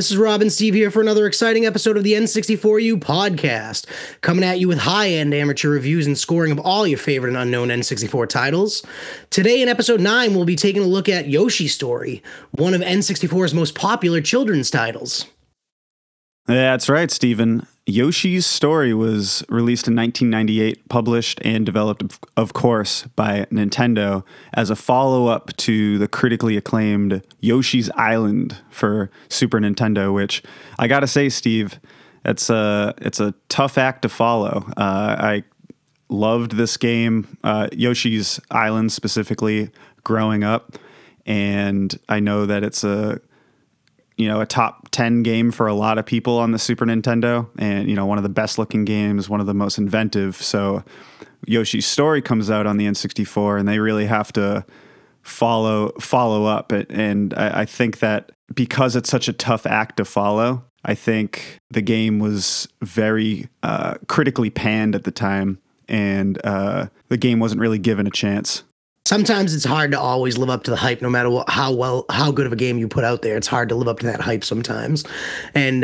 This is Rob and Steve here for another exciting episode of the N64U podcast, coming at you with high-end amateur reviews and scoring of all your favorite and unknown N64 titles. Today in episode 9, we'll be taking a look at Yoshi's Story, one of N64's most popular children's titles. That's right, Stephen. Yoshi's Story was released in 1998, published and developed, of course, by Nintendo as a follow-up to the critically acclaimed Yoshi's Island for Super Nintendo, which I gotta say, Steve, it's a tough act to follow. I loved this game, Yoshi's Island specifically, growing up, and I know that it's a top 10 game for a lot of people on the Super Nintendo, and, one of the best looking games, one of the most inventive. So Yoshi's Story comes out on the N64 and they really have to follow up. And I think that because it's such a tough act to follow, I think the game was very critically panned at the time, and the game wasn't really given a chance. Sometimes it's hard to always live up to the hype, no matter how good of a game you put out there. It's hard to live up to that hype sometimes. And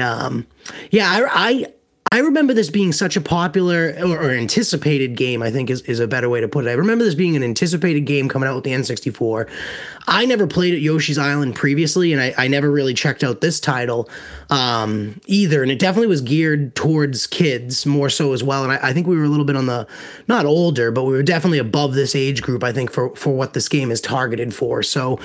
I remember this being such a popular or anticipated game, I think is a better way to put it. I remember this being an anticipated game coming out with the N64. I never played at Yoshi's Island previously, and I never really checked out this title either. And it definitely was geared towards kids more so as well. And I think we were a little bit on the, not older, but we were definitely above this age group, I think, for what this game is targeted for. So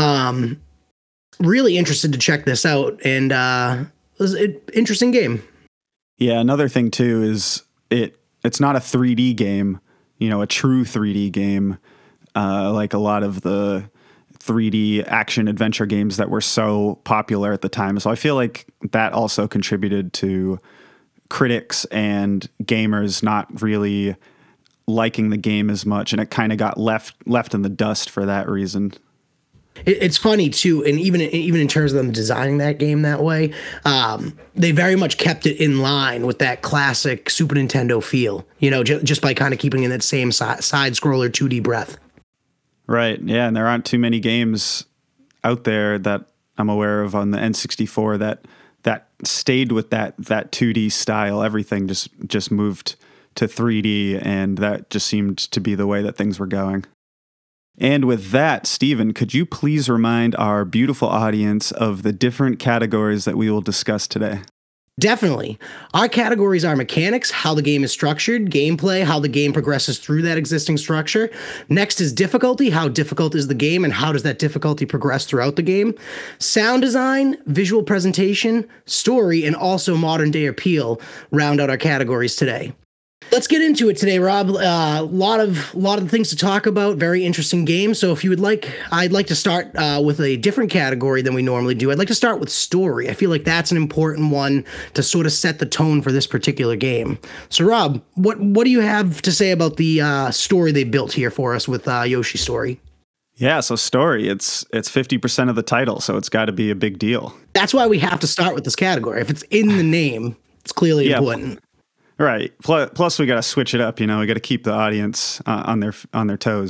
really interested to check this out. And it was an interesting game. Yeah, another thing too is it's not a 3D game, a true 3D game, like a lot of the 3D action adventure games that were so popular at the time. So I feel like that also contributed to critics and gamers not really liking the game as much, and it kind of got left in the dust for that reason. It's funny too, and even in terms of them designing that game that way, they very much kept it in line with that classic Super Nintendo feel. Just by kind of keeping in that same side scroller 2D breath. Right. Yeah, and there aren't too many games out there that I'm aware of on the N64 that stayed with that 2D style. Everything just moved to 3D, and that just seemed to be the way that things were going. And with that, Stephen, could you please remind our beautiful audience of the different categories that we will discuss today? Definitely. Our categories are mechanics, how the game is structured; gameplay, how the game progresses through that existing structure. Next is difficulty, how difficult is the game and how does that difficulty progress throughout the game. Sound design, visual presentation, story, and also modern day appeal round out our categories today. Let's get into it today, Rob. A lot of things to talk about. Very interesting game. So if you would like, I'd like to start with a different category than we normally do. I'd like to start with story. I feel like that's an important one to sort of set the tone for this particular game. So Rob, what do you have to say about the story they built here for us with Yoshi's Story? Yeah, so story, it's 50% of the title, so it's got to be a big deal. That's why we have to start with this category. If it's in the name, it's clearly important. Right. Plus, we got to switch it up. We got to keep the audience on their toes.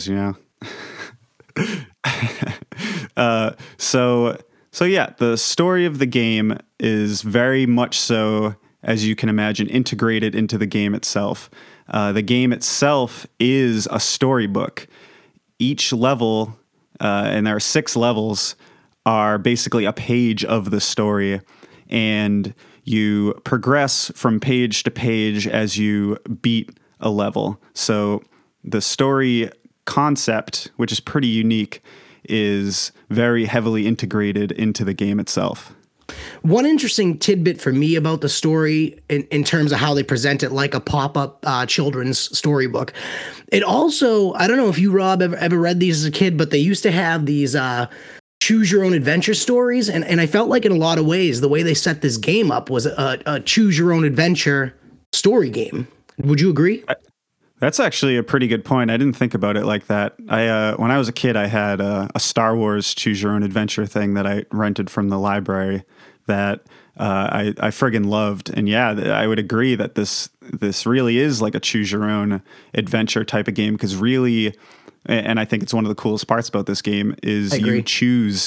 So yeah, the story of the game is very much so, as you can imagine, integrated into the game itself. The game itself is a storybook. Each level, and there are 6 levels, are basically a page of the story, and you progress from page to page as you beat a level. So the story concept, which is pretty unique, is very heavily integrated into the game itself. One interesting tidbit for me about the story in terms of how they present it like a pop-up children's storybook. It also, I don't know if you, Rob, ever read these as a kid, but they used to have these choose your own adventure stories. And I felt like in a lot of ways, the way they set this game up was a choose your own adventure story game. Would you agree? That's actually a pretty good point. I didn't think about it like that. When I was a kid, I had a Star Wars choose your own adventure thing that I rented from the library that I friggin' loved. And yeah, I would agree that this really is like a choose your own adventure type of game, because really, and I think it's one of the coolest parts about this game, is you choose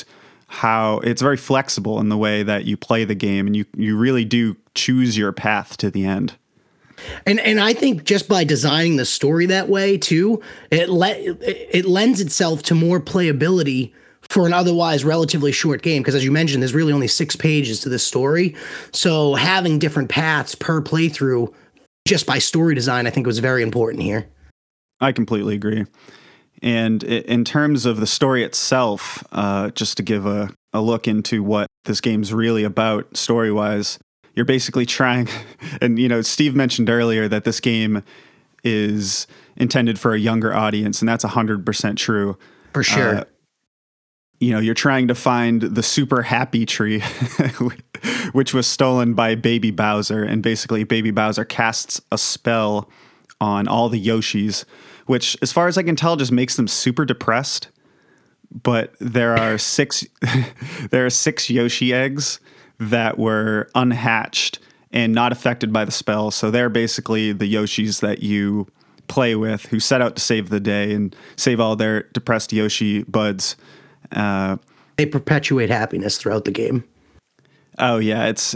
how it's very flexible in the way that you play the game, and you really do choose your path to the end. And I think just by designing the story that way too, it lends itself to more playability for an otherwise relatively short game. Because as you mentioned, there's really only 6 pages to this story. So having different paths per playthrough just by story design, I think was very important here. I completely agree. And in terms of the story itself, just to give a look into what this game's really about story-wise, you're basically trying, and Steve mentioned earlier that this game is intended for a younger audience, and that's 100% true. For sure. You're trying to find the super happy tree, which was stolen by Baby Bowser, and basically Baby Bowser casts a spell on all the Yoshis, which, as far as I can tell, just makes them super depressed. But there are 6 Yoshi eggs that were unhatched and not affected by the spell. So they're basically the Yoshis that you play with, who set out to save the day and save all their depressed Yoshi buds. They perpetuate happiness throughout the game. Oh yeah, it's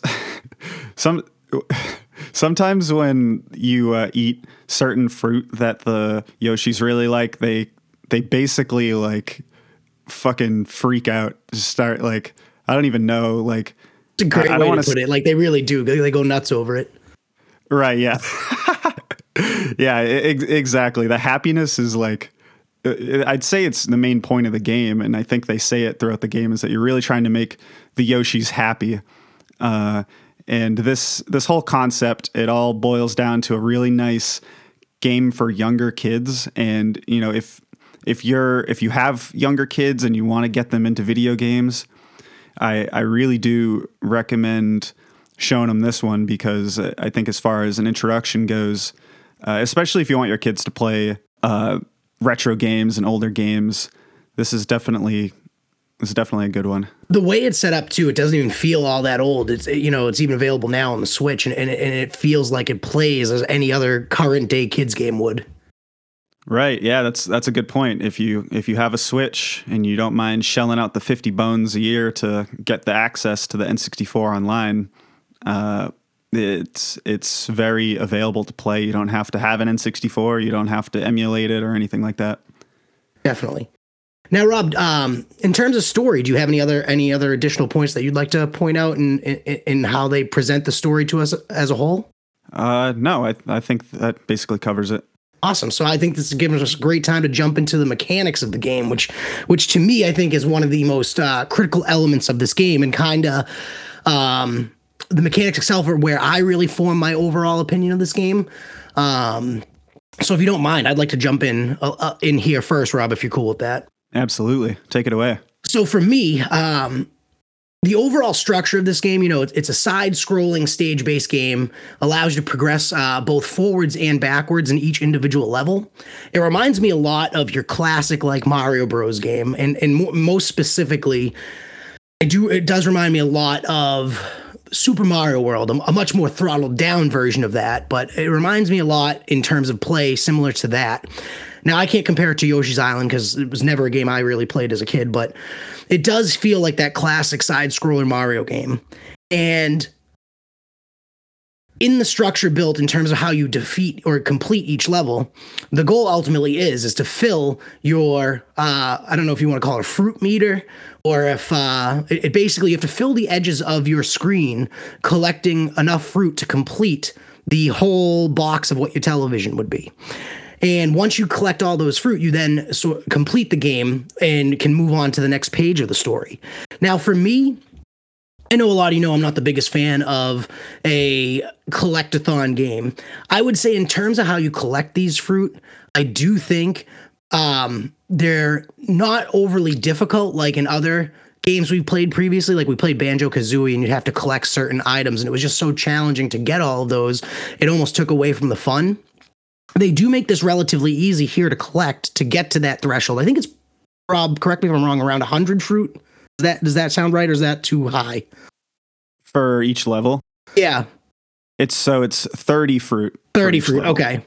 sometimes when you eat certain fruit that the Yoshis really like, they basically like fucking freak out. Just start like, I don't even know. Like, it's a great way to put it. Like, they really do. They go nuts over it. Right. Yeah. Yeah. Exactly. The happiness is like, I'd say it's the main point of the game, and I think they say it throughout the game, is that you're really trying to make the Yoshis happy. And this whole concept, it all boils down to a really nice game for younger kids. And if you have younger kids and you want to get them into video games, I really do recommend showing them this one, because I think as far as an introduction goes, especially if you want your kids to play retro games and older games, this is definitely a good one. The way it's set up too, it doesn't even feel all that old. It's even available now on the Switch, and it feels like it plays as any other current day kids game would. Right. Yeah, that's a good point. If you have a Switch and you don't mind shelling out the 50 bones a year to get the access to the N64 online, it's very available to play. You don't have to have an N64. You don't have to emulate it or anything like that. Definitely. Now, Rob, in terms of story, do you have any other additional points that you'd like to point out in how they present the story to us as a whole? No, I think that basically covers it. Awesome. So I think this is giving us a great time to jump into the mechanics of the game, which to me, I think is one of the most critical elements of this game, and kind of the mechanics itself are where I really form my overall opinion of this game. So if you don't mind, I'd like to jump in here first, Rob, if you're cool with that. Absolutely. Take it away. So for me, the overall structure of this game, it's a side-scrolling stage-based game, allows you to progress both forwards and backwards in each individual level. It reminds me a lot of your classic like Mario Bros. Game, and most specifically, it does remind me a lot of Super Mario World, a much more throttled down version of that, but it reminds me a lot in terms of play similar to that. Now, I can't compare it to Yoshi's Island because it was never a game I really played as a kid, but it does feel like that classic side-scroller Mario game. And in the structure built in terms of how you defeat or complete each level, the goal ultimately is to fill your, I don't know if you want to call it a fruit meter, or if it basically you have to fill the edges of your screen collecting enough fruit to complete the whole box of what your television would be. And once you collect all those fruit, you then complete the game and can move on to the next page of the story. Now, for me, I know a lot of you know I'm not the biggest fan of a collectathon game. I would say in terms of how you collect these fruit, I do think they're not overly difficult like in other games we've played previously. Like we played Banjo-Kazooie and you'd have to collect certain items, and it was just so challenging to get all of those. It almost took away from the fun. They do make this relatively easy here to collect to get to that threshold. I think it's, Rob, correct me if I'm wrong, around 100 fruit. Does that sound right, or is that too high? For each level? Yeah. It's 30 fruit. 30 fruit, level. Okay.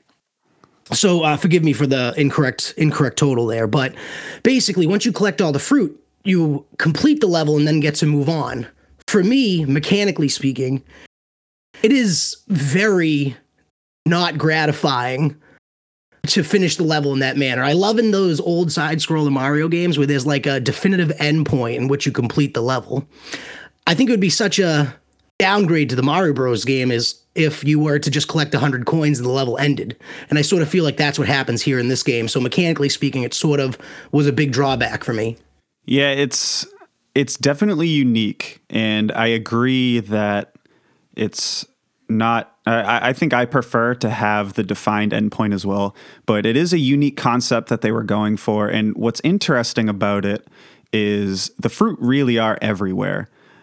So forgive me for the incorrect total there, but basically once you collect all the fruit, you complete the level and then get to move on. For me, mechanically speaking, it is very not gratifying to finish the level in that manner. I love in those old side-scroller Mario games where there's like a definitive endpoint in which you complete the level. I think it would be such a downgrade to the Mario Bros. Game is if you were to just collect 100 coins and the level ended. And I sort of feel like that's what happens here in this game. So mechanically speaking, it sort of was a big drawback for me. Yeah, it's definitely unique, and I agree that it's not. I think I prefer to have the defined endpoint as well, but it is a unique concept that they were going for. And what's interesting about it is the fruit really are everywhere.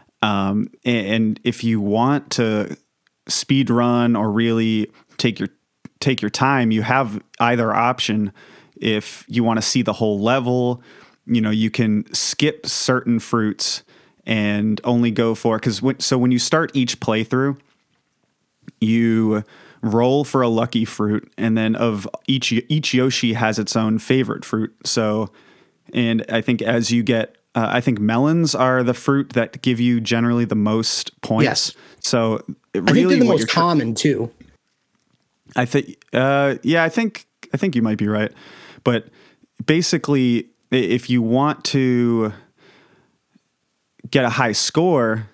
And if you want to speed run or really take your time, you have either option. If you want to see the whole level, you can skip certain fruits and only go for, so when you start each playthrough, you roll for a lucky fruit, and then of each Yoshi has its own favorite fruit. So, and I think as you get, I think melons are the fruit that give you generally the most points. Yes. So I think they're the most common too. I think, yeah, I think you might be right, but basically, if you want to get a high score,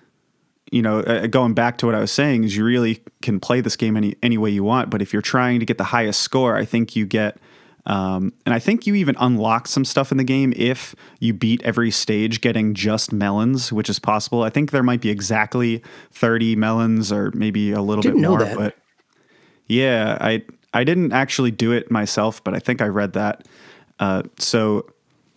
going back to what I was saying, is you really can play this game any way you want. But if you're trying to get the highest score, I think you get, and I think you even unlock some stuff in the game if you beat every stage getting just melons, which is possible. I think there might be exactly 30 melons or maybe a little bit more. But yeah, I didn't actually do it myself, but I think I read that. So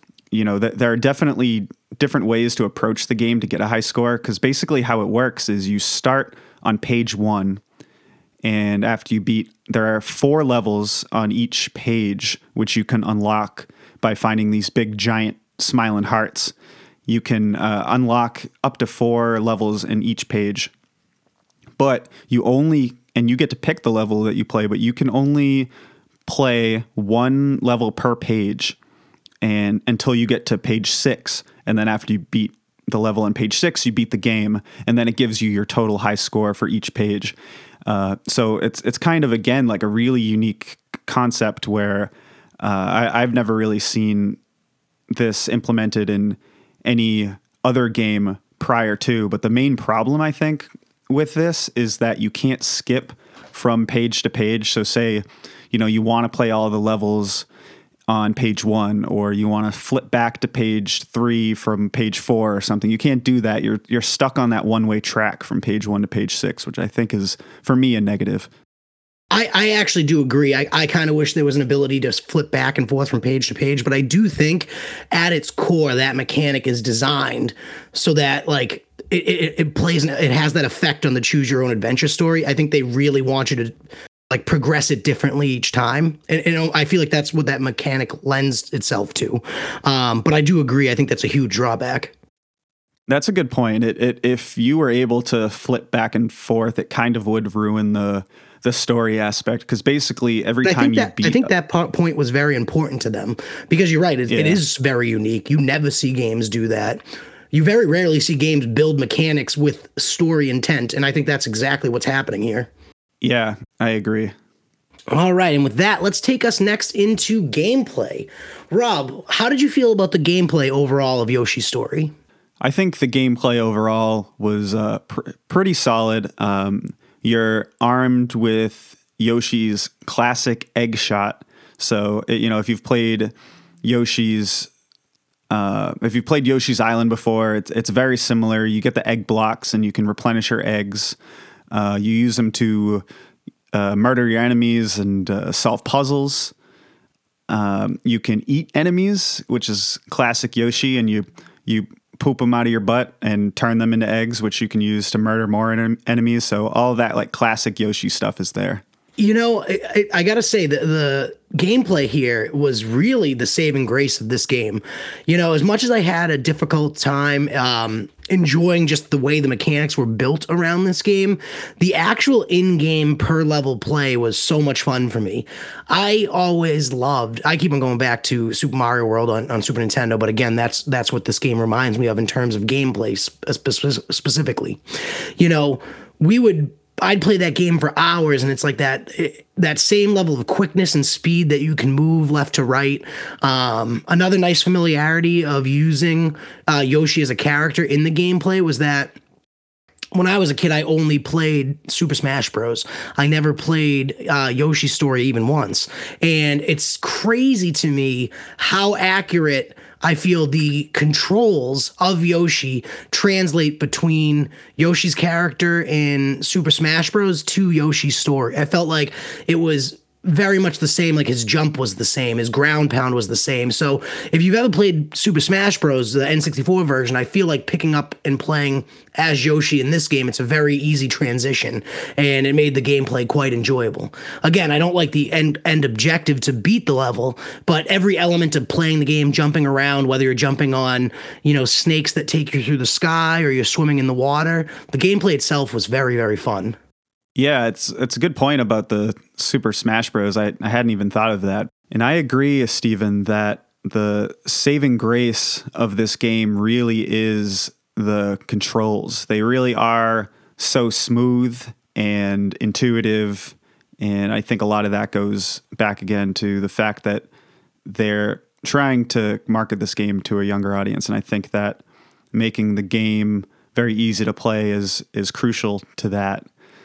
there are definitely different ways to approach the game to get a high score, because basically how it works is you start on page 1, and after you beat, there are 4 levels on each page, which you can unlock by finding these big giant smiling hearts. You can unlock up to 4 levels in each page, but and you get to pick the level that you play, but you can only play 1 level per page, and until you get to page 6, and then after you beat the level on page 6, you beat the game, and then it gives you your total high score for each page. So it's kind of, again, like a really unique concept where I've never really seen this implemented in any other game prior to. But the main problem, I think, with this is that you can't skip from page to page. So say, you want to play all the levels on page 1, or you want to flip back to page 3 from page 4 or something. You can't do that. You're stuck on that one-way track from page 1 to page 6, which I think is, for me, a negative. I actually do agree. I kind of wish there was an ability to flip back and forth from page to page, but I do think at its core that mechanic is designed so that like it plays, it has that effect on the choose your own adventure story. I think they really want you to like progress it differently each time. And I feel like that's what that mechanic lends itself to. But I do agree. I think that's a huge drawback. That's a good point. If you were able to flip back and forth, it kind of would ruin the story aspect, because basically every time you beat... I think that point was very important to them, because you're right. It is very unique. You never see games do that. You very rarely see games build mechanics with story intent. And I think that's exactly what's happening here. Yeah, I agree. All right, and with that, let's take us next into gameplay. Rob, how did you feel about the gameplay overall of Yoshi's Story? I think the gameplay overall was pretty solid. You're armed with Yoshi's classic egg shot. So, if you've played Yoshi's Island before, it's very similar. You get the egg blocks and you can replenish your eggs. You use them to murder your enemies and solve puzzles. You can eat enemies, which is classic Yoshi, and you poop them out of your butt and turn them into eggs, which you can use to murder more enemies. So all that like classic Yoshi stuff is there. I gotta say the gameplay here was really the saving grace of this game. You know, as much as I had a difficult time enjoying just the way the mechanics were built around this game, the actual in-game per level play was so much fun for me. I always loved, I keep on going back to Super Mario World on Super Nintendo, but again, that's what this game reminds me of in terms of gameplay specifically. You know, I'd play that game for hours, and it's like that same level of quickness and speed that you can move left to right. Another nice familiarity of using Yoshi as a character in the gameplay was that when I was a kid, I only played Super Smash Bros. I never played Yoshi's Story even once. And it's crazy to me how accurate I feel the controls of Yoshi translate between Yoshi's character in Super Smash Bros. To Yoshi's Story. I felt like it was very much the same. Like his jump was the same, his ground pound was the same. So if you've ever played Super Smash Bros, the N64 version, I feel like picking up and playing as Yoshi in this game, it's a very easy transition, and it made the gameplay quite enjoyable. Again, I don't like the end objective to beat the level, but every element of playing the game, jumping around, whether you're jumping on, you know, snakes that take you through the sky or you're swimming in the water, the gameplay itself was very, very fun. Yeah, it's a good point about the Super Smash Bros. I hadn't even thought of that. And I agree, Stephen, that the saving grace of this game really is the controls. They really are so smooth and intuitive. And I think a lot of that goes back again to the fact that they're trying to market this game to a younger audience. And I think that making the game very easy to play is crucial to that.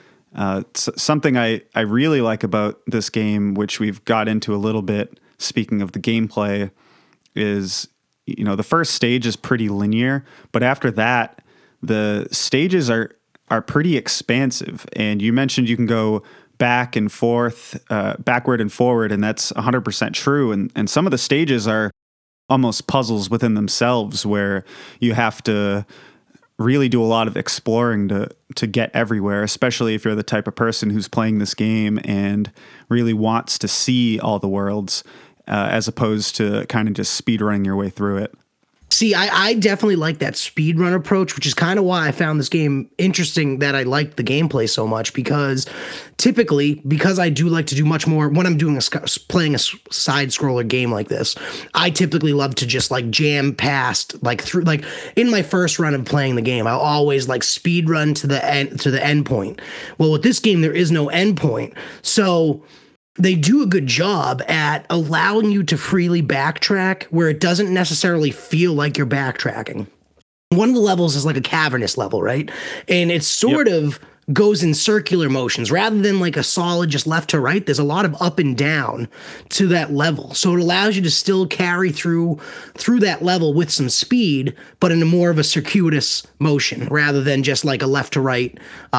Something I really like about this game, which we've got into a little bit, speaking of the gameplay, is, you know, the first stage is pretty linear, but after that, the stages are pretty expansive. And you mentioned you can go back and forth, backward and forward, and that's 100% true. And some of the stages are almost puzzles within themselves, where you have to really do a lot of exploring to get everywhere, especially if you're the type of person who's playing this game and really wants to see all the worlds, as opposed to kind of just speedrunning your way through it. See, I definitely like that speedrun approach, which is kind of why I found this game interesting, that I liked the gameplay so much, because typically, because I do like to do much more when I'm doing playing a side scroller game like this, I typically love to just like jam past, like through, like in my first run of playing the game, I'll always like speed run to the end point. Well, with this game, there is no end point. So they do a good job at allowing you to freely backtrack where it doesn't necessarily feel like you're backtracking. One of the levels is like a cavernous level, right? And it sort of goes in circular motions rather than like a solid just left to right. There's a lot of up and down to that level. So it allows you to still carry through that level with some speed, but in a more of a circuitous motion rather than just like a left to right,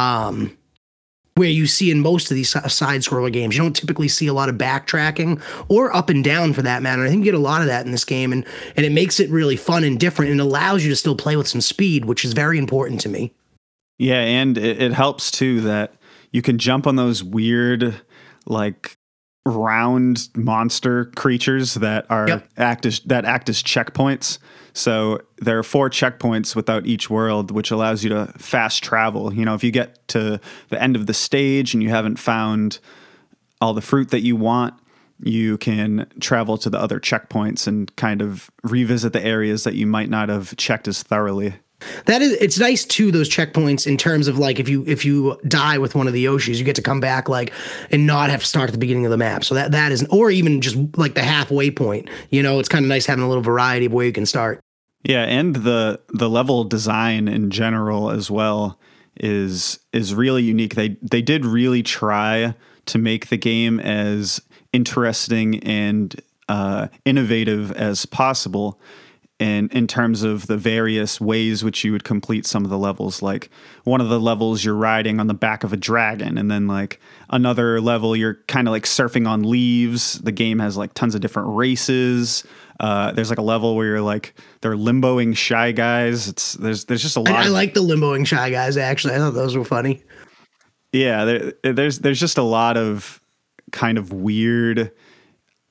where you see in most of these side-scroller games. You don't typically see a lot of backtracking or up and down for that matter. I think you get a lot of that in this game, and it makes it really fun and different and allows you to still play with some speed, which is very important to me. Yeah, and it helps too that you can jump on those weird, like, round monster creatures that act as checkpoints. So there are 4 checkpoints without each world, which allows you to fast travel. You know, if you get to the end of the stage and you haven't found all the fruit that you want, you can travel to the other checkpoints and kind of revisit the areas that you might not have checked as thoroughly. It's nice too, those checkpoints, in terms of like if you die with one of the Yoshis, you get to come back like and not have to start at the beginning of the map. So that is, or even just like the halfway point. You know, it's kind of nice having a little variety of where you can start. Yeah, and the level design in general as well is really unique. They did really try to make the game as interesting and innovative as possible. And in terms of the various ways which you would complete some of the levels, like one of the levels you're riding on the back of a dragon, and then like another level you're kind of like surfing on leaves. The game has like tons of different races. There's like a level where you're like they're limboing Shy Guys. There's just a lot. I like the limboing Shy Guys, actually. I thought those were funny. Yeah, there's just a lot of kind of weird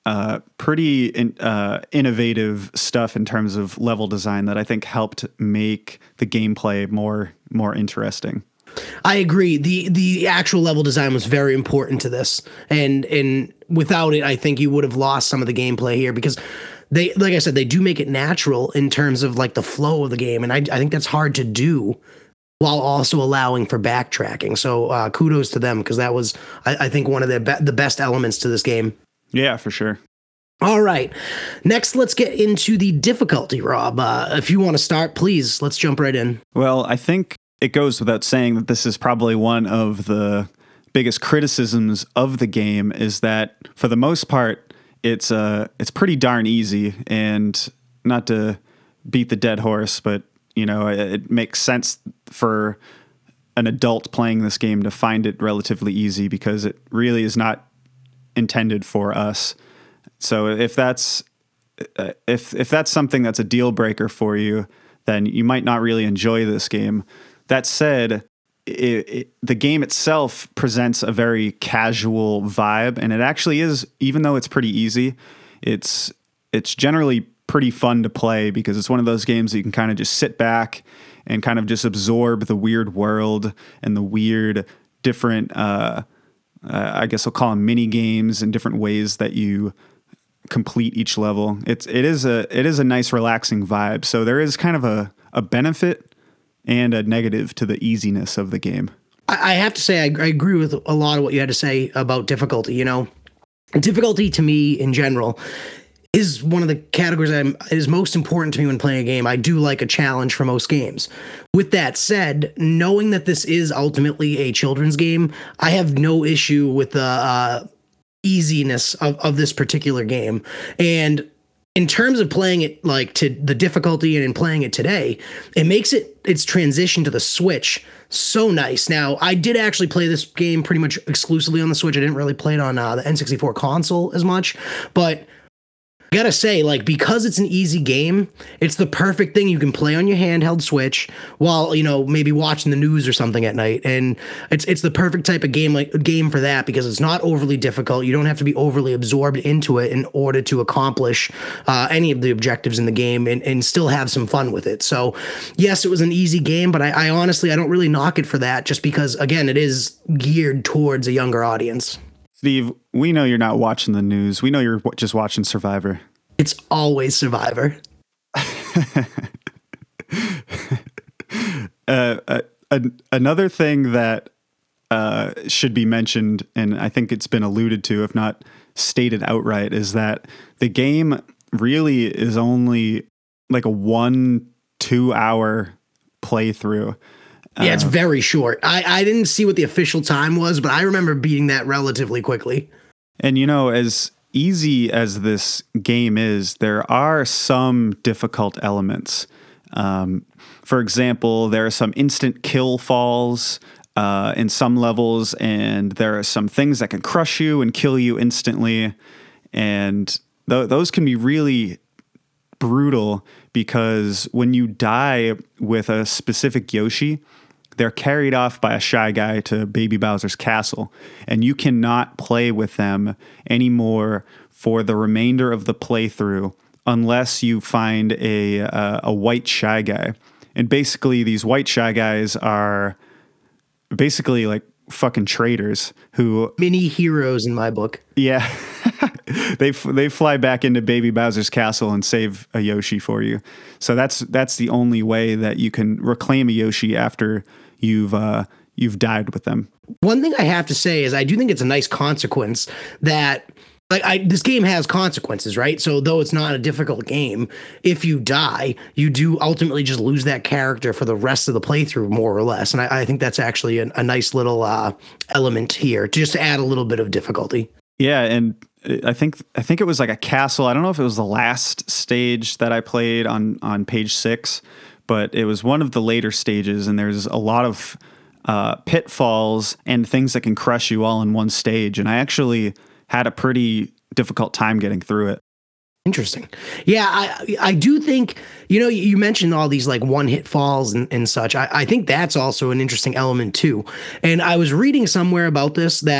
pretty innovative stuff in terms of level design that I think helped make the gameplay more interesting. I agree. The actual level design was very important to this, and without it, I think you would have lost some of the gameplay here because they, like I said, they do make it natural in terms of like the flow of the game, and I think that's hard to do while also allowing for backtracking. So kudos to them because that was, I think, one of the best elements to this game. Yeah, for sure. All right. Next, let's get into the difficulty, Rob. If you want to start, please, let's jump right in. Well, I think it goes without saying that this is probably one of the biggest criticisms of the game is that for the most part, it's pretty darn easy, and not to beat the dead horse, but you know, it makes sense for an adult playing this game to find it relatively easy because it really is not intended for us. So if that's something that's a deal breaker for you, then you might not really enjoy this game. That said, the game itself presents a very casual vibe, and it actually is, even though it's pretty easy, it's generally pretty fun to play because it's one of those games that you can kind of just sit back and kind of just absorb the weird world and the weird different, I guess I'll call them mini games and different ways that you complete each level. It is a nice relaxing vibe. So there is kind of a benefit and a negative to the easiness of the game. I have to say, I agree with a lot of what you had to say about difficulty. You know, difficulty to me in general is one of the categories that is most important to me when playing a game. I do like a challenge for most games. With that said, knowing that this is ultimately a children's game, I have no issue with the easiness of this particular game. And in terms of playing it like to the difficulty and in playing it today, it makes its transition to the Switch so nice. Now, I did actually play this game pretty much exclusively on the Switch. I didn't really play it on the N64 console as much, but I gotta say, like, because it's an easy game, it's the perfect thing you can play on your handheld Switch while, you know, maybe watching the news or something at night. And it's the perfect type of game for that because it's not overly difficult. You don't have to be overly absorbed into it in order to accomplish any of the objectives in the game and still have some fun with it. So, yes, it was an easy game, but I honestly, I don't really knock it for that just because, again, it is geared towards a younger audience. Steve, we know you're not watching the news. We know you're just watching Survivor. It's always Survivor. Another thing that should be mentioned, and I think it's been alluded to, if not stated outright, is that the game really is only like a 1-2 hour playthrough. Yeah, it's very short. I didn't see what the official time was, but I remember beating that relatively quickly. And, you know, as easy as this game is, there are some difficult elements. For example, there are some instant kill falls in some levels, and there are some things that can crush you and kill you instantly. And those can be really brutal because when you die with a specific Yoshi, they're carried off by a Shy Guy to Baby Bowser's castle, and you cannot play with them anymore for the remainder of the playthrough unless you find a white Shy Guy. And basically, these white Shy Guys are basically like fucking traitors who... Mini heroes in my book. Yeah. They fly back into Baby Bowser's castle and save a Yoshi for you. So that's the only way that you can reclaim a Yoshi after you've died with them. One thing I have to say is I do think it's a nice consequence that this game has consequences, right? So though it's not a difficult game, if you die, you do ultimately just lose that character for the rest of the playthrough, more or less. And I think that's actually a nice little element here, just to add a little bit of difficulty. Yeah, and I think it was like a castle. I don't know if it was the last stage that I played on page 6, but it was one of the later stages, and there's a lot of pitfalls and things that can crush you all in one stage. And I actually had a pretty difficult time getting through it. Interesting. Yeah, I do think, you know, you mentioned all these like one-hit falls and such. I think that's also an interesting element too. And I was reading somewhere about this that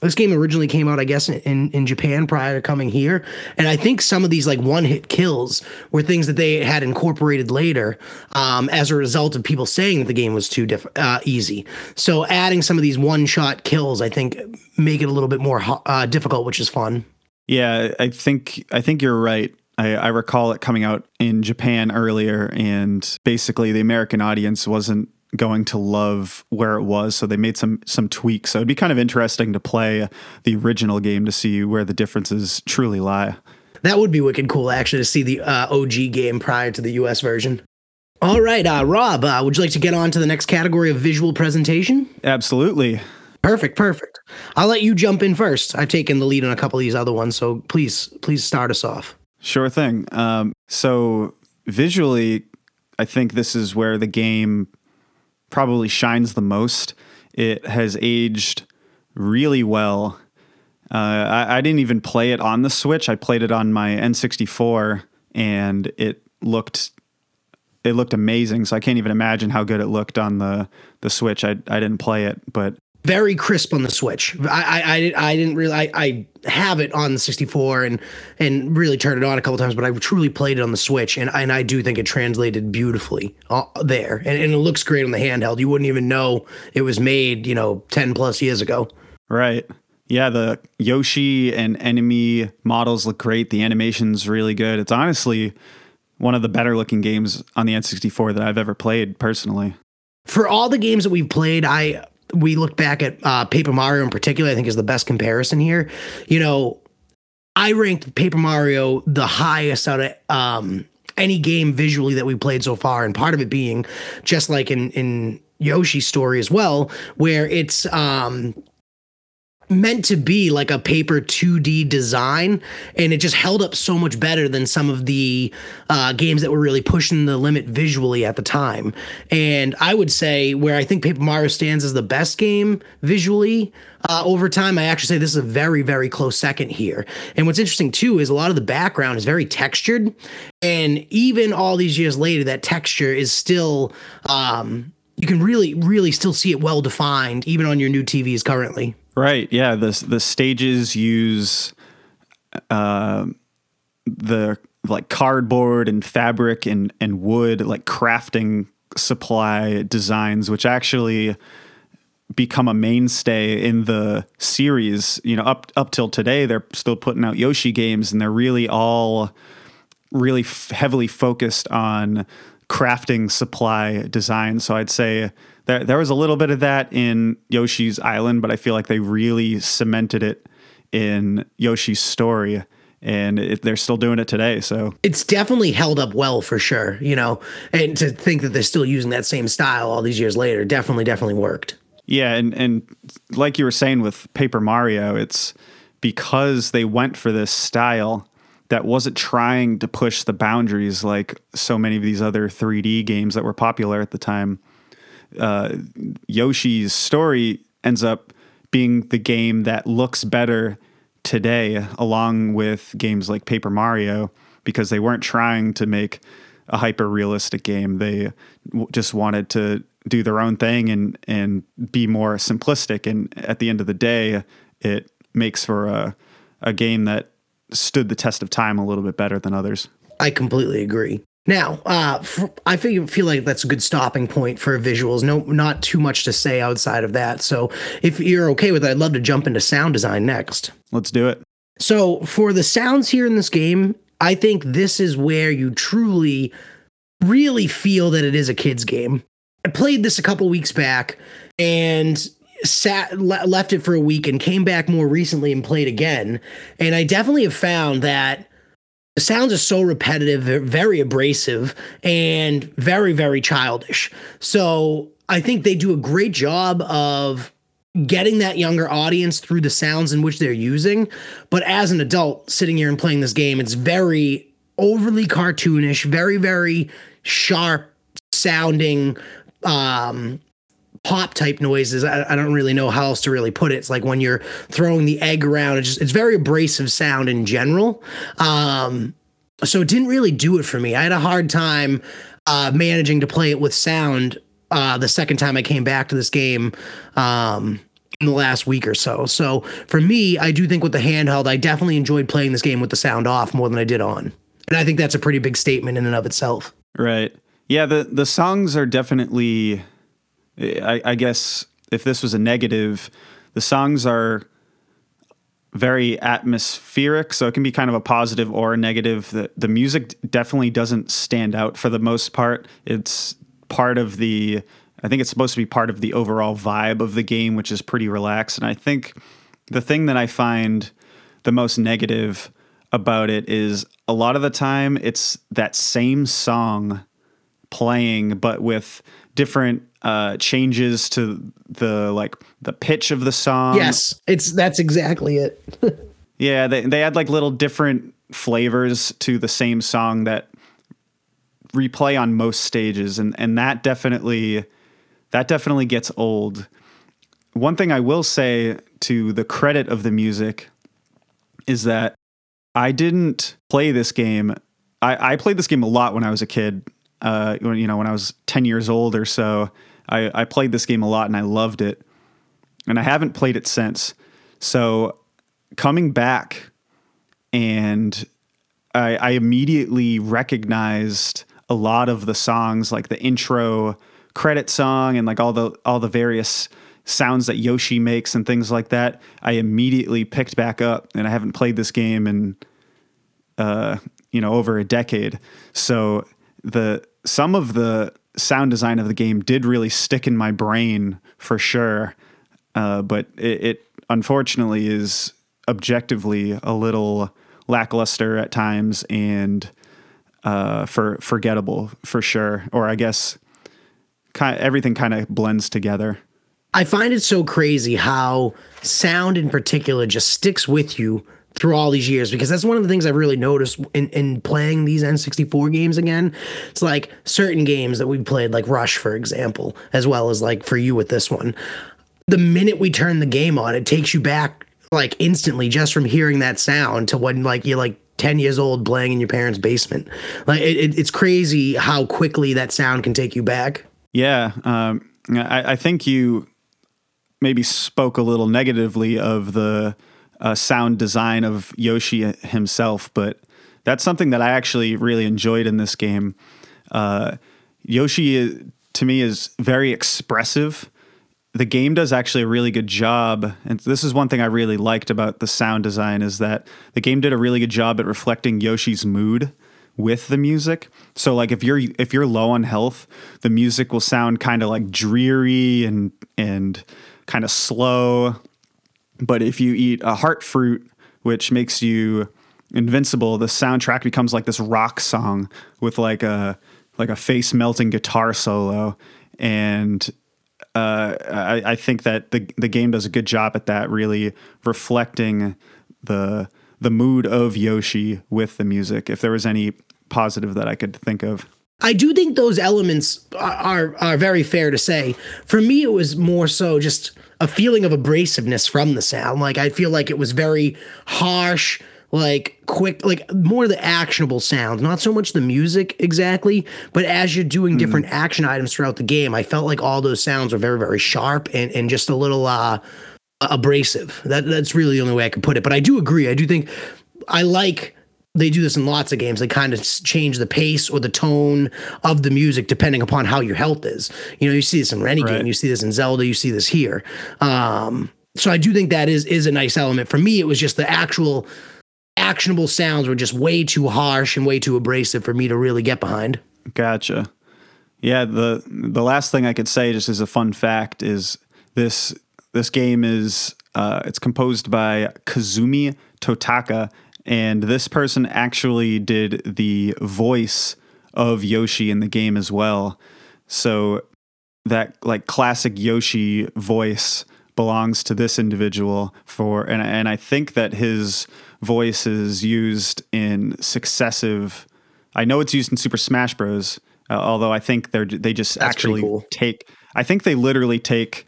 This game originally came out, I guess, in Japan prior to coming here. And I think some of these like one-hit kills were things that they had incorporated later as a result of people saying that the game was too easy. So adding some of these one-shot kills, I think, make it a little bit more difficult, which is fun. Yeah, I think you're right. I recall it coming out in Japan earlier, and basically the American audience wasn't going to love where it was, so they made some tweaks. So it'd be kind of interesting to play the original game to see where the differences truly lie. That would be wicked cool, actually, to see the OG game prior to the US version. All right, Rob, would you like to get on to the next category of visual presentation? Absolutely. Perfect. I'll let you jump in first. I've taken the lead on a couple of these other ones, so please start us off. Sure thing. So visually, I think this is where the game probably shines the most. It has aged really well. I didn't even play it on the Switch. I played it on my N64, and it looked amazing. So I can't even imagine how good it looked on the Switch. I didn't play it, but very crisp on the Switch. I didn't really. I have it on the 64 and really turned it on a couple times, but I truly played it on the Switch, and I do think it translated beautifully there, and it looks great on the handheld. You wouldn't even know it was made 10 plus years ago. Right. Yeah, the Yoshi and enemy models look great. The animation's really good. It's honestly one of the better looking games on the N64 that I've ever played personally. For all the games that we've played, we look back at Paper Mario in particular, I think is the best comparison here. I ranked Paper Mario the highest out of any game visually that we played so far. And part of it being just like in Yoshi's story as well, where it's meant to be like a paper 2D design, and it just held up so much better than some of the games that were really pushing the limit visually at the time. And I would say where I think Paper Mario stands as the best game visually over time, I actually say this is a very, very close second here. And what's interesting too is a lot of the background is very textured, and even all these years later, that texture is still you can really, really still see it well defined, even on your new TVs currently. Right. Yeah. The stages use the like cardboard and fabric and wood, like crafting supply designs, which actually become a mainstay in the series. Up till today, they're still putting out Yoshi games, and they're really all really heavily focused on crafting supply design. So I'd say there was a little bit of that in Yoshi's Island, but I feel like they really cemented it in Yoshi's Story, and they're still doing it today. So it's definitely held up well for sure, and to think that they're still using that same style all these years later definitely worked. Yeah. And like you were saying with Paper Mario, it's because they went for this style that wasn't trying to push the boundaries like so many of these other 3D games that were popular at the time. Yoshi's Story ends up being the game that looks better today, along with games like Paper Mario, because they weren't trying to make a hyper-realistic game. They just wanted to do their own thing and be more simplistic. And at the end of the day, it makes for a game that stood the test of time a little bit better than others. I completely agree. Now, I feel like that's a good stopping point for visuals. No, not too much to say outside of that. So if you're okay with it, I'd love to jump into sound design next. Let's do it. So for the sounds here in this game, I think this is where you truly, really feel that it is a kid's game. I played this a couple weeks back and left it for a week and came back more recently and played again. And I definitely have found that the sounds are so repetitive, very abrasive, and very, very childish. So I think they do a great job of getting that younger audience through the sounds in which they're using. But as an adult sitting here and playing this game, it's very overly cartoonish, very, very sharp sounding pop type noises. I don't really know how else to really put it. It's like when you're throwing the egg around, it's very abrasive sound in general. So it didn't really do it for me. I had a hard time managing to play it with sound the second time I came back to this game. in the last week or so. So for me, I do think with the handheld, I definitely enjoyed playing this game with the sound off more than I did on. And I think that's a pretty big statement in and of itself. Right. Yeah, the songs are definitely, I guess if this was a negative, the songs are very atmospheric, so it can be kind of a positive or a negative. The music definitely doesn't stand out for the most part. It's part of I think it's supposed to be part of the overall vibe of the game, which is pretty relaxed. And I think the thing that I find the most negative about it is a lot of the time it's that same song playing, but with different changes to the pitch of the song. Yes, that's exactly it. Yeah, they add like little different flavors to the same song that replay on most stages, and that definitely gets old. One thing I will say to the credit of the music is that I didn't play this game. I played this game a lot when I was a kid. When I was 10 years old or so, I played this game a lot and I loved it. And I haven't played it since. So coming back, and I immediately recognized a lot of the songs, like the intro credit song and like all the various sounds that Yoshi makes and things like that. I immediately picked back up, and I haven't played this game in over a decade. So some of the sound design of the game did really stick in my brain for sure. But it unfortunately is objectively a little lackluster at times and forgettable for sure. Or I guess everything kind of blends together. I find it so crazy how sound in particular just sticks with you through all these years, because that's one of the things I've really noticed in playing these N64 games again. It's like certain games that we played, like Rush, for example, as well as like for you with this one. The minute we turn the game on, it takes you back like instantly just from hearing that sound to when like you're like 10 years old playing in your parents' basement. Like it's crazy how quickly that sound can take you back. Yeah. I think you maybe spoke a little negatively of the sound design of Yoshi himself, but that's something that I actually really enjoyed in this game. Yoshi, to me, is very expressive. The game does actually a really good job, and this is one thing I really liked about the sound design, is that the game did a really good job at reflecting Yoshi's mood with the music. So like if you're low on health, the music will sound kind of like dreary and kind of slow. But if you eat a heart fruit, which makes you invincible, the soundtrack becomes like this rock song with like a face melting guitar solo. And I think that the game does a good job at that, really reflecting the mood of Yoshi with the music, if there was any positive that I could think of. I do think those elements are very fair to say. For me, it was more so just a feeling of abrasiveness from the sound. Like I feel like it was very harsh, like quick, like more the actionable sounds, not so much the music exactly, but as you're doing different action items throughout the game, I felt like all those sounds were very, very sharp and just a little abrasive. That's really the only way I could put it. But I do agree. I do think they do this in lots of games. They kind of change the pace or the tone of the music depending upon how your health is. You see this in any game. You see this in Zelda. You see this here. So I do think that is a nice element. For me, it was just the actual actionable sounds were just way too harsh and way too abrasive for me to really get behind. Gotcha. Yeah, the last thing I could say, just as a fun fact, is this game is it's composed by Kazumi Totaka. And this person actually did the voice of Yoshi in the game as well. So that like classic Yoshi voice belongs to this individual and I think that his voice is used in successive. I know it's used in Super Smash Bros. Although I think they just That's actually cool. I think they literally take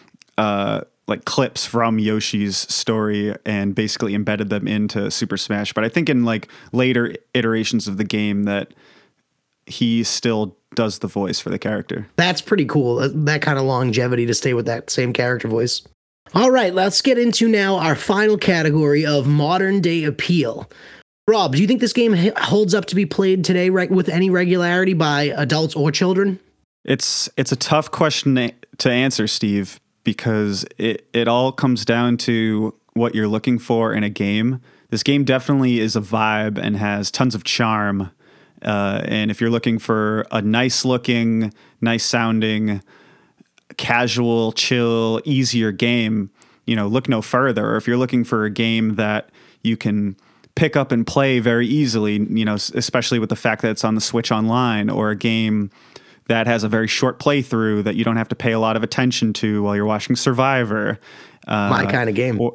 like clips from Yoshi's story and basically embedded them into Super Smash. But I think in like later iterations of the game that he still does the voice for the character. That's pretty cool. That kind of longevity to stay with that same character voice. All right, let's get into now our final category of modern day appeal. Rob, do you think this game holds up to be played today with any regularity by adults or children? It's a tough question to answer, Steve, because it all comes down to what you're looking for in a game. This game definitely is a vibe and has tons of charm. And if you're looking for a nice looking, nice sounding, casual, chill, easier game, look no further. Or if you're looking for a game that you can pick up and play very easily, especially with the fact that it's on the Switch Online, or a game that has a very short playthrough that you don't have to pay a lot of attention to while you're watching Survivor. My kind of game.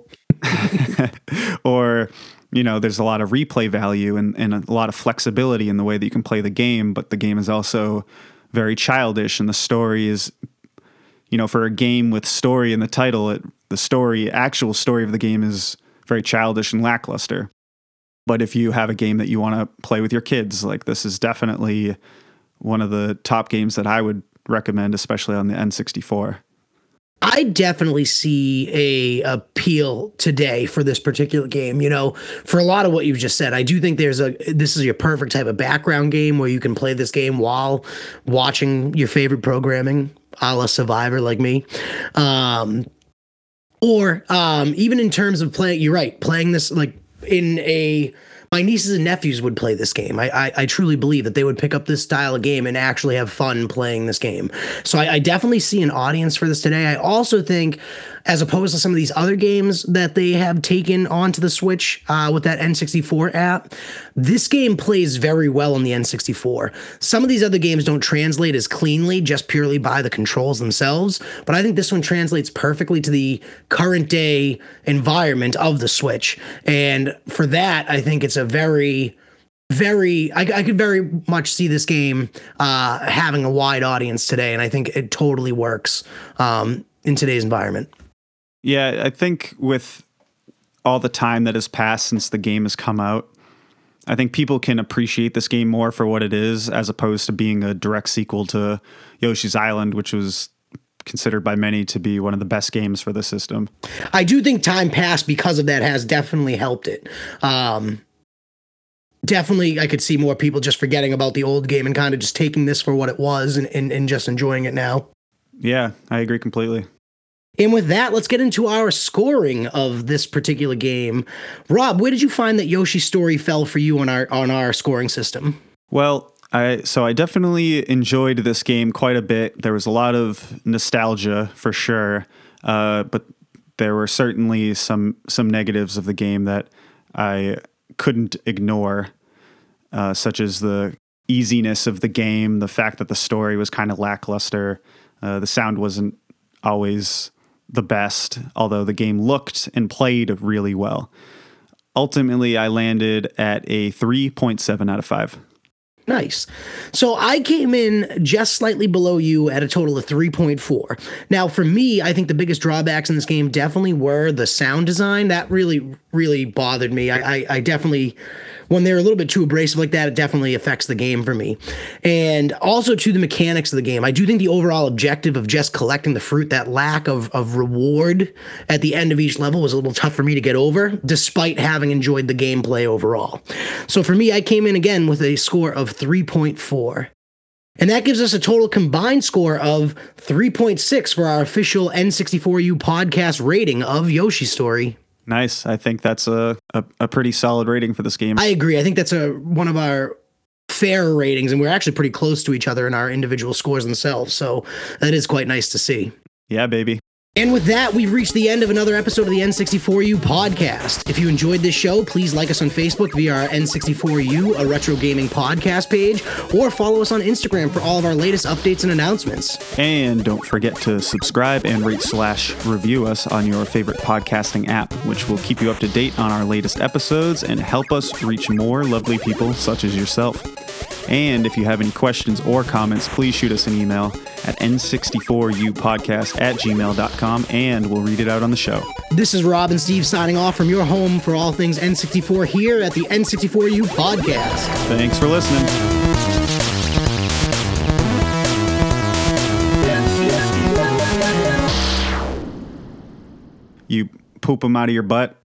Or there's a lot of replay value and a lot of flexibility in the way that you can play the game, but the game is also very childish, and the story is, for a game with story in the title, the actual story of the game is very childish and lackluster. But if you have a game that you want to play with your kids, like, this is definitely one of the top games that I would recommend, especially on the N64. I definitely see a appeal today for this particular game. For a lot of what you've just said, I do think this is your perfect type of background game where you can play this game while watching your favorite programming, a la Survivor, like me. Or even in terms of playing, you're right, playing this like my nieces and nephews would play this game. I truly believe that they would pick up this style of game and actually have fun playing this game. So I definitely see an audience for this today. I also think, as opposed to some of these other games that they have taken onto the Switch with that N64 app, this game plays very well on the N64. Some of these other games don't translate as cleanly just purely by the controls themselves, but I think this one translates perfectly to the current day environment of the Switch. And for that, I think it's a very, I could very much see this game having a wide audience today, and I think it totally works in today's environment. Yeah, I think with all the time that has passed since the game has come out, I think people can appreciate this game more for what it is, as opposed to being a direct sequel to Yoshi's Island, which was considered by many to be one of the best games for the system. I do think time passed because of that has definitely helped it. Definitely, I could see more people just forgetting about the old game and kind of just taking this for what it was and just enjoying it now. Yeah, I agree completely. And with that, let's get into our scoring of this particular game. Rob, where did you find that Yoshi's Story fell for you on our scoring system? Well, I definitely enjoyed this game quite a bit. There was a lot of nostalgia for sure, but there were certainly some negatives of the game that I couldn't ignore, such as the easiness of the game, the fact that the story was kind of lackluster, the sound wasn't always the best, although the game looked and played really well. Ultimately, I landed at a 3.7 out of 5. Nice. So I came in just slightly below you at a total of 3.4. Now, for me, I think the biggest drawbacks in this game definitely were the sound design. That really, really bothered me. I definitely, when they're a little bit too abrasive like that, it definitely affects the game for me. And also to the mechanics of the game. I do think the overall objective of just collecting the fruit, that lack of reward at the end of each level, was a little tough for me to get over, despite having enjoyed the gameplay overall. So for me, I came in again with a score of 3.4. And that gives us a total combined score of 3.6 for our official N64U podcast rating of Yoshi's Story. Nice. I think that's a pretty solid rating for this game. I agree. I think that's one of our fair ratings, and we're actually pretty close to each other in our individual scores themselves. So that is quite nice to see. Yeah, baby. And with that, we've reached the end of another episode of the N64U podcast. If you enjoyed this show, please like us on Facebook via our N64U, a retro gaming podcast page, or follow us on Instagram for all of our latest updates and announcements. And don't forget to subscribe and rate/review us on your favorite podcasting app, which will keep you up to date on our latest episodes and help us reach more lovely people such as yourself. And if you have any questions or comments, please shoot us an email at n64upodcast@gmail.com and we'll read it out on the show. This is Rob and Steve signing off from your home for all things N64 here at the N64U podcast. Thanks for listening. you poop them out of your butt